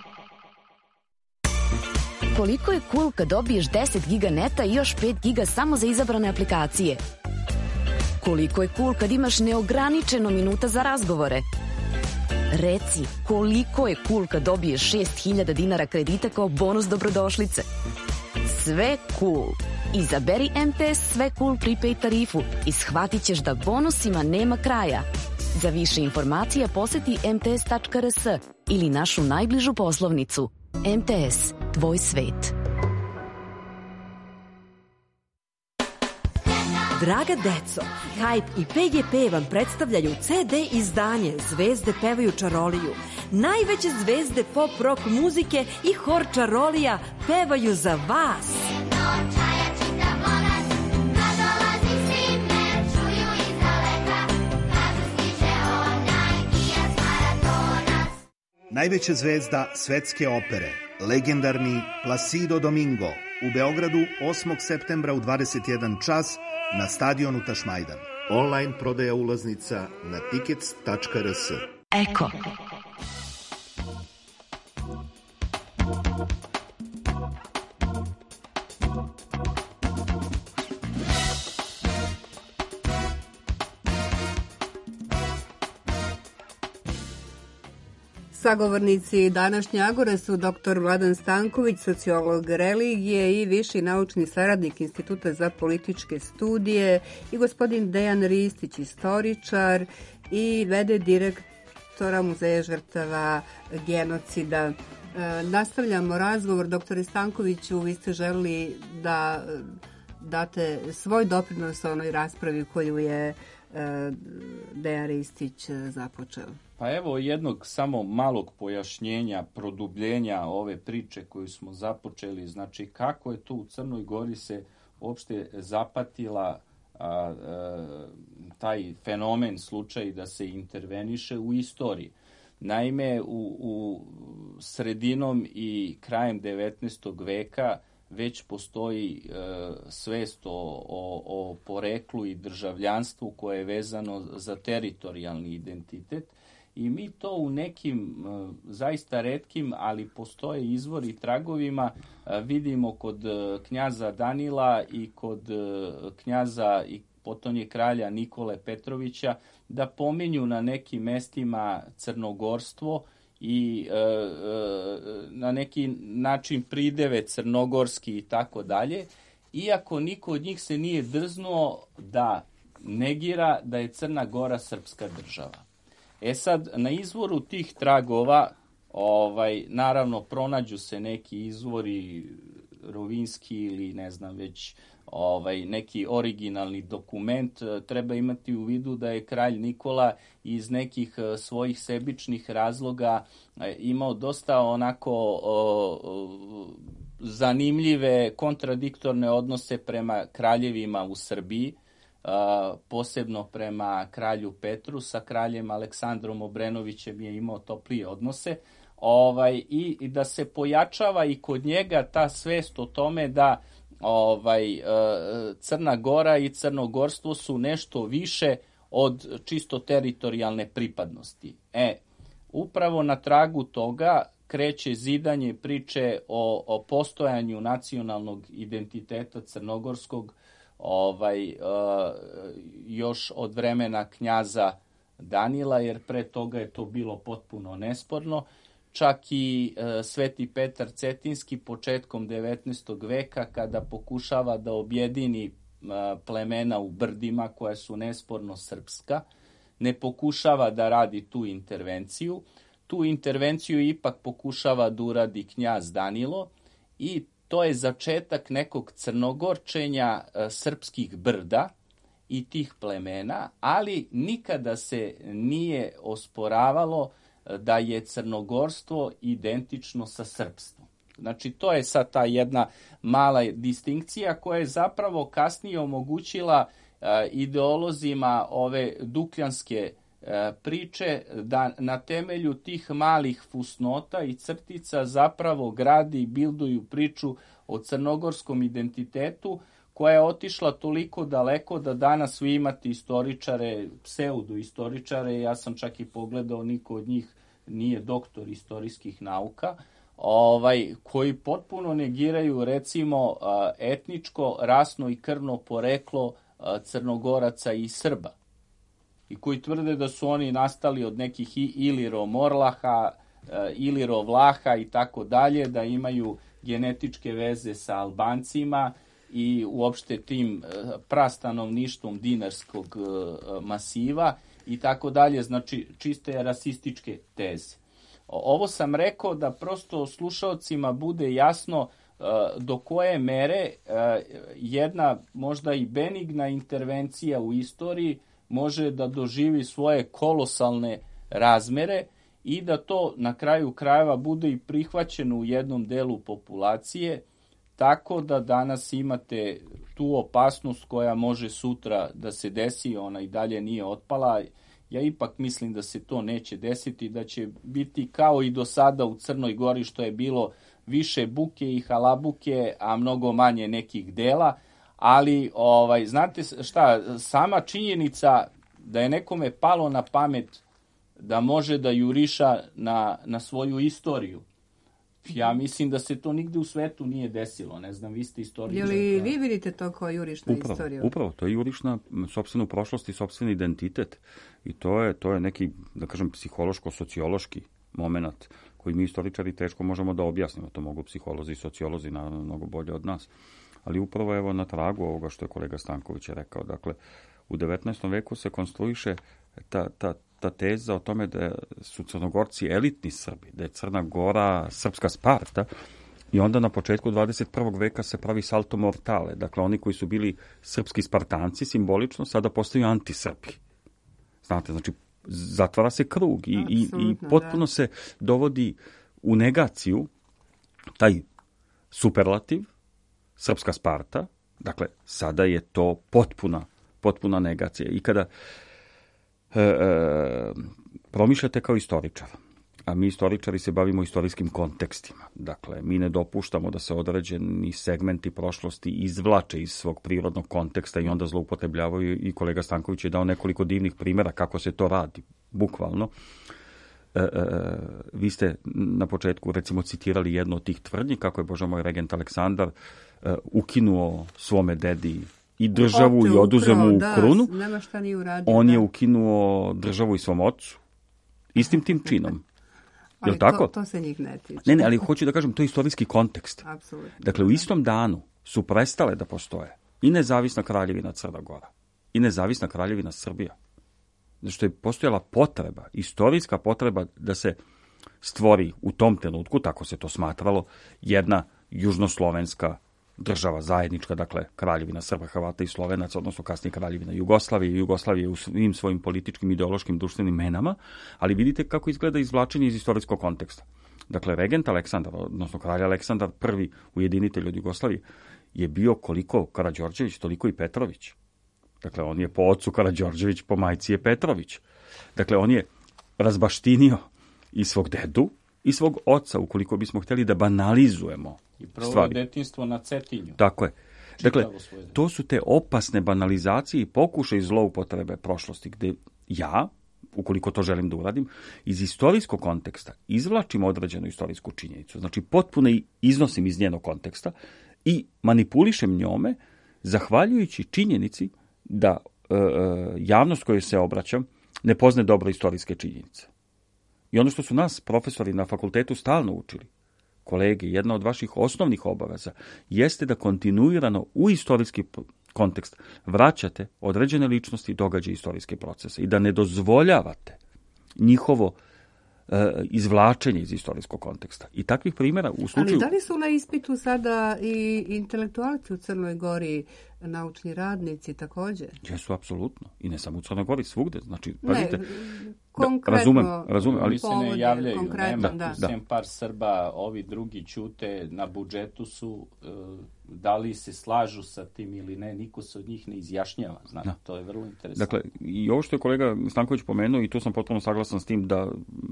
Koliko je cool kad dobiješ deset giga neta i još pet giga samo za izabrane aplikacije? Koliko je cool kad imaš neograničeno minuta za razgovore? Reci, koliko je cool kad dobiješ šest hiljada dinara kredita kao bonus dobrodošlice? Sve cool. Izaberi M T S Sve cool prepaid tarifu i shvatit ćeš da bonusima nema kraja. Za više informacija poseti em te es tačka er es ili našu najbližu poslovnicu. M T S, tvoj svet. Draga deco, Hype i P G P vam predstavljaju ce de izdanje Zvezde pevaju čaroliju. Najveće zvezde pop rock muzike i hor čarolija pevaju za vas. Najveća zvezda svetske opere, legendarni Placido Domingo, u Beogradu osmog septembra u dvadeset jedan čas na stadionu Tašmajdan. Online prodaja ulaznica na tickets tačka er es. Eko. Sagovornici današnje Agore su doktor Vladan Stanković, sociolog religije i viši naučni saradnik Instituta za političke studije, i gospodin Dejan Ristić, istoričar i ve de direktora Muzeja žrtava genocida. E, nastavljamo razgovor. Doktore Stankoviću, vi ste želeli da date svoj doprinos onoj raspravi koju je e, Dejan Ristić započeo. Pa evo jednog samo malog pojašnjenja, produbljenja ove priče koju smo započeli. Znači kako je tu u Crnoj Gori se uopšte zapatila a, a, taj fenomen, slučaj da se interveniše u istoriji. Naime, u, u sredinom i krajem devetnaestog veka već postoji e, svest o, o, o poreklu i državljanstvu koje je vezano za teritorijalni identitet. I mi to u nekim zaista retkim, ali postoje izvori i tragovima, vidimo kod knjaza Danila i kod knjaza i potonje kralja Nikole Petrovića, da pominju na nekim mestima crnogorstvo i e, e, na neki način prideve crnogorski i tako dalje, iako niko od njih se nije drznuo da negira da je Crna Gora srpska država. E sad, na izvoru tih tragova, ovaj, naravno, pronađu se neki izvori rovinski ili ne znam već ovaj, neki originalni dokument. Treba imati u vidu da je kralj Nikola iz nekih svojih sebičnih razloga imao dosta onako o, o, zanimljive kontradiktorne odnose prema kraljevima u Srbiji. Uh, posebno prema kralju Petru, sa kraljem Aleksandrom Obrenovićem je imao toplije odnose, ovaj, i, i da se pojačava i kod njega ta svest o tome da ovaj, uh, Crna Gora i crnogorstvo su nešto više od čisto teritorijalne pripadnosti. E, upravo na tragu toga kreće zidanje priče o, o postojanju nacionalnog identiteta crnogorskog, ovaj, uh, još od vremena knjaza Danila, jer pre toga je to bilo potpuno nesporno. Čak i uh, Sveti Petar Cetinski početkom devetnaestog veka, kada pokušava da objedini uh, plemena u Brdima koja su nesporno srpska, ne pokušava da radi tu intervenciju. Tu intervenciju ipak pokušava da uradi knjaz Danilo i to je začetak nekog crnogorčenja e, srpskih brda i tih plemena, ali nikada se nije osporavalo e, da je crnogorstvo identično sa srpstvom. Znači, to je sad ta jedna mala distinkcija koja je zapravo kasnije omogućila e, ideolozima ove dukljanske priče da na temelju tih malih fusnota i crtica zapravo gradi i bilduju priču o crnogorskom identitetu, koja je otišla toliko daleko da danas vi imate istoričare, pseudo-istoričare, ja sam čak i pogledao, niko od njih nije doktor istorijskih nauka, ovaj, koji potpuno negiraju recimo etničko, rasno i krvno poreklo Crnogoraca i Srba. i koji tvrde da su oni nastali od nekih Iliro Morlaha, Iliro Vlaha i tako dalje, da imaju genetičke veze sa Albancima i uopšte tim prastanovništvom dinarskog masiva i tako dalje, znači čiste rasističke teze. Ovo sam rekao da prosto slušaocima bude jasno do koje mere jedna možda i benigna intervencija u istoriji može da doživi svoje kolosalne razmere i da to na kraju krajeva bude i prihvaćeno u jednom delu populacije, tako da danas imate tu opasnost koja može sutra da se desi, ona i dalje nije otpala. Ja ipak mislim da se to neće desiti, da će biti kao i do sada u Crnoj Gori, što je bilo više buke i halabuke, a mnogo manje nekih dela, ali ovaj, znate šta, sama činjenica da je nekome palo na pamet da može da juriša na, na svoju istoriju, ja mislim da se to nigde u svetu nije desilo, ne znam, vi ste istoričar. Je li vi vidite to kao juriš na upravo, istoriju? Upravo, to je juriš na sopstvenu prošlost i sopstveni identitet. I to je, to je neki, da kažem, psihološko-sociološki moment koji mi istoričari teško možemo da objasnimo. To mogu psiholozi i sociolozi naravno mnogo bolje od nas. Ali upravo evo na tragu ovoga što je kolega Stanković je rekao. Dakle, u devetnaestom veku se konstruiše ta, ta, ta teza o tome da su Crnogorci elitni Srbi, da je Crna Gora srpska Sparta, i onda na početku dvadeset prvog veka se pravi salto mortale. Dakle, oni koji su bili srpski Spartanci simbolično sada postaju antisrpi. Znate, znači, zatvara se krug i, i, i potpuno da. se dovodi u negaciju taj superlativ srpska Sparta. Dakle, sada je to potpuna, potpuna negacija. I kada e, e, promišljate kao istoričar, a mi istoričari se bavimo istorijskim kontekstima. Dakle, mi ne dopuštamo da se određeni segmenti prošlosti izvlače iz svog prirodnog konteksta i onda zloupotrebljavaju, i kolega Stanković je dao nekoliko divnih primjera kako se to radi, bukvalno. E, e, vi ste na početku, recimo, citirali jednu od tih tvrdnji, kako je, Bože moj, regent Aleksandar e, ukinuo svome dedi i državu i oduzeo mu da, krunu. Nema šta nije uradio, On da. je ukinuo državu i svom ocu. Istim tim činom. Ali Jel tako? To, to se njih ne tiče. Ne, ne, ali hoću da kažem, to je istorijski kontekst. Apsolutno. Dakle, u istom danu su prestale da postoje i nezavisna kraljevina Crna Gora i nezavisna kraljevina Srbija. Zato što je postojala potreba, istorijska potreba da se stvori u tom trenutku, tako se to smatralo, jedna južnoslovenska država zajednička, dakle kraljevina Srba, Hrvata i Slovenaca, odnosno kasnije kraljevina Jugoslavije, Jugoslavije u svim svojim političkim, ideološkim, društvenim menama, ali vidite kako izgleda izvlačenje iz istorijskog konteksta. Dakle, regent Aleksandar, odnosno kralj Aleksandar prvi, ujedinitelj od Jugoslavije, je bio koliko Karađorđević, toliko i Petrović. Dakle, on je po ocu Karađorđević, po majci je Petrović. Dakle, on je razbaštinio i svog dedu i svog oca, ukoliko bismo htjeli da banalizujemo i prvo stvari. Detinjstvo na Cetinju. Tako je. Dakle, to su te opasne banalizacije i pokušaj zloupotrebe prošlosti, gde ja, ukoliko to želim da uradim, iz istorijskog konteksta izvlačim određenu istorijsku činjenicu. Znači, potpuno iznosim iz njenog konteksta i manipulišem njome, zahvaljujući činjenici da e, javnost kojoj se obraćam ne pozne dobro istorijske činjenice. I ono što su nas profesori na fakultetu stalno učili, kolege, jedna od vaših osnovnih obaveza jeste da kontinuirano u istorijski kontekst vraćate određene ličnosti, događaje, istorijske procese i da ne dozvoljavate njihovo e, izvlačenje iz istorijskog konteksta. I takvih primjera u slučaju... Ali da li su na ispitu sada i intelektualci u Crnoj Gori, naučni radnici također? Jesu, apsolutno. I ne samo u Crnoj Gori, svugde. Znači, pazite, ne, konkretno, da, razumem, razumem, ali se ne javljaju, nema, da, da. Sem par Srba, ovi drugi ćute, na budžetu su, da li se slažu sa tim ili ne, niko se od njih ne izjašnjava, znači, da. To je vrlo interesantno. Dakle, i ovo što je kolega Stanković pomenuo, i tu sam potpuno saglasan s tim da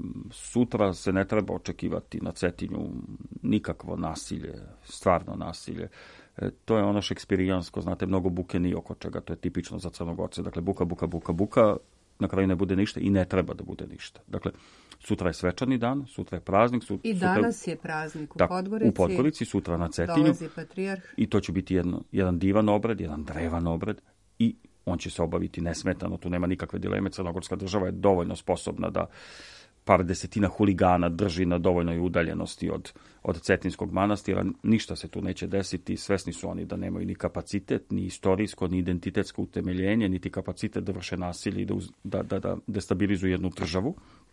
sutra se ne treba očekivati na Cetinju nikakvo nasilje, stvarno nasilje. E, to je ono šekspirijansko, znate, mnogo buke ni oko čega, to je tipično za Crnogorce. Dakle, buka, buka, buka, buka, na kraju ne bude ništa i ne treba da bude ništa. Dakle, sutra je svečani dan, sutra je praznik. Sut, I sutra, danas je praznik u tak, Podgorici. U Podgorici, sutra na Cetinju. Dolazi patrijarh. I to će biti jedno, jedan divan obred, jedan drevan obred. I on će se obaviti nesmetano, tu nema nikakve dileme, crnogorska država je dovoljno sposobna da par desetina huligana drži na dovoljnoj udaljenosti od, od Cetinskog manastira, ništa se tu neće desiti, svesni su oni da nemaju ni kapacitet, ni istorijsko, ni identitetsko utemeljenje, niti kapacitet da vrše nasilje i da, da, da, da destabilizuju jednu državu.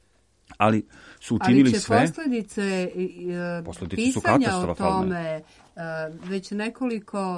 Ali su učinili ali će sve. Posljedice, posljedice pisanja o tome, već nekoliko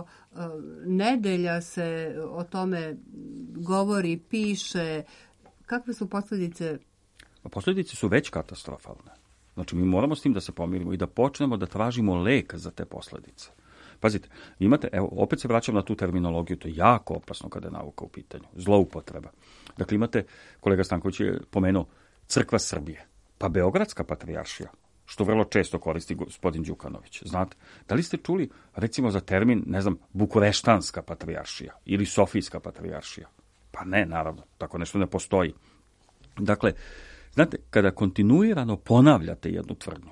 nedelja se o tome govori, piše. Kakve su posljedice? Posljedice su već katastrofalne. Znači, mi moramo s tim da se pomirimo i da počnemo da tražimo lek za te posljedice. Pazite, imate, evo, opet se vraćam na tu terminologiju, to je jako opasno kada je nauka u pitanju. Zloupotreba. Dakle, imate, kolega Stanković je pomenuo, Crkva Srbije, pa Beogradska patrijaršija, što vrlo često koristi gospodin Đukanović. Znate, da li ste čuli, recimo, za termin, ne znam, Bukureštanska patrijaršija ili Sofijska patrijaršija? Pa ne, naravno, tako nešto ne postoji. Dakle, znate, kada kontinuirano ponavljate jednu tvrdnju,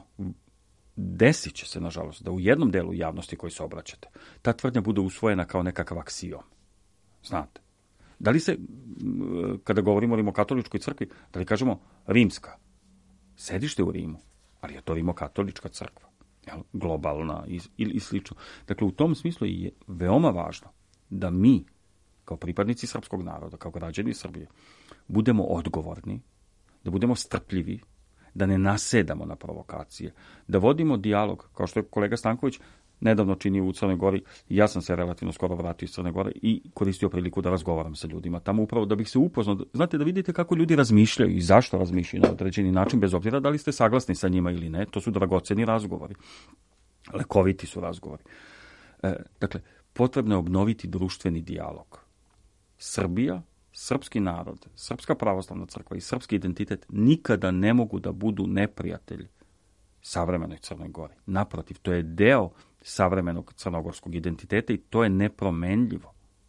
desit će se, nažalost, da u jednom delu javnosti koji se obraćate, ta tvrdnja bude usvojena kao nekakav aksijom. Znate, da li se, kada govorimo o rimokatoličkoj crkvi, da li kažemo rimska, sedište u Rimu, ali je to rimokatolička crkva, jel, globalna i, i, i slično. Dakle, u tom smislu je veoma važno da mi, kao pripadnici srpskog naroda, kao građani Srbije, budemo odgovorni, da budemo strpljivi, da ne nasedamo na provokacije, da vodimo dijalog, kao što je kolega Stanković nedavno činio u Crnoj Gori. Ja sam se relativno skoro vratio iz Crne Gore i koristio priliku da razgovaram sa ljudima tamo, upravo da bih se upoznao. Znate, da vidite kako ljudi razmišljaju i zašto razmišljaju na određeni način, bez obzira da li ste saglasni sa njima ili ne. To su dragoceni razgovori. Lekoviti su razgovori. E, dakle, potrebno je obnoviti društveni dijalog. Srbija, srpski narod, Srpska pravoslavna crkva i srpski identitet nikada ne mogu da budu neprijatelji savremenoj Crnoj Gori. Naprotiv, to je deo savremenog crnogorskog identiteta i to je nepromenljivo.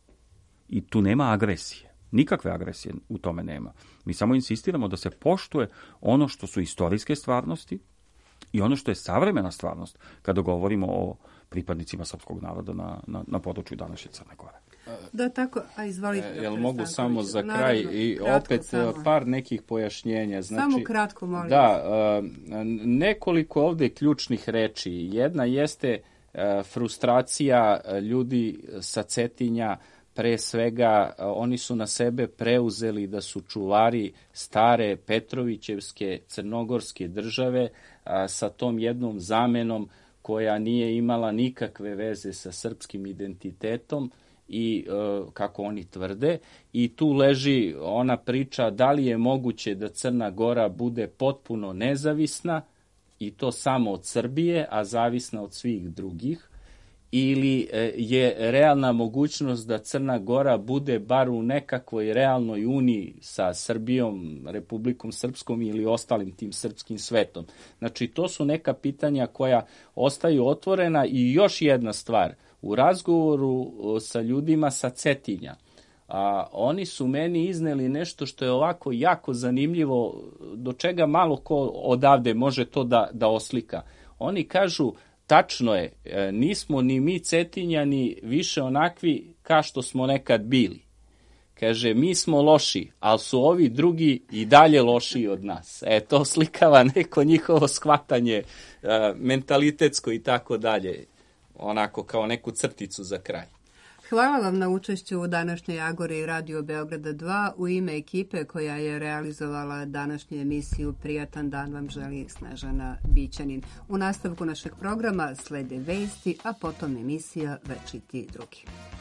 I tu nema agresije. Nikakve agresije u tome nema. Mi samo insistiramo da se poštuje ono što su istorijske stvarnosti i ono što je savremena stvarnost kada govorimo o pripadnicima srpskog naroda na, na, na području današnje Crne Gore. Da, tako, a izvolite. E, jel mogu samo za kraj naravno, i opet samo. par nekih pojašnjenja. Znači, samo kratko, molim. Da, nekoliko ovdje ključnih reči. Jedna jeste frustracija ljudi sa Cetinja, pre svega oni su na sebe preuzeli da su čuvari stare Petrovićevske crnogorske države sa tom jednom zamenom koja nije imala nikakve veze sa srpskim identitetom i e, kako oni tvrde, i tu leži ona priča da li je moguće da Crna Gora bude potpuno nezavisna i to samo od Srbije, a zavisna od svih drugih, ili e, je realna mogućnost da Crna Gora bude bar u nekakvoj realnoj uniji sa Srbijom, Republikom Srpskom ili ostalim tim srpskim svetom. Znači, to su neka pitanja koja ostaju otvorena. I još jedna stvar, u razgovoru sa ljudima sa Cetinja, a, oni su meni izneli nešto što je ovako jako zanimljivo, do čega malo ko odavde može to da, da oslika. Oni kažu, tačno je, nismo ni mi Cetinjani više onakvi kao što smo nekad bili. Kaže, mi smo loši, ali su ovi drugi i dalje lošiji od nas. E, to slikava neko njihovo shvatanje, mentalitetsko i tako dalje. Onako kao neku crticu za kraj. Hvala vam na učešću u današnjoj Agori Radio Beograda dva. U ime ekipe koja je realizovala današnju emisiju Prijatan dan vam želi Snežana Bićanin. U nastavku našeg programa slede vesti, a potom emisija Večiti drugi.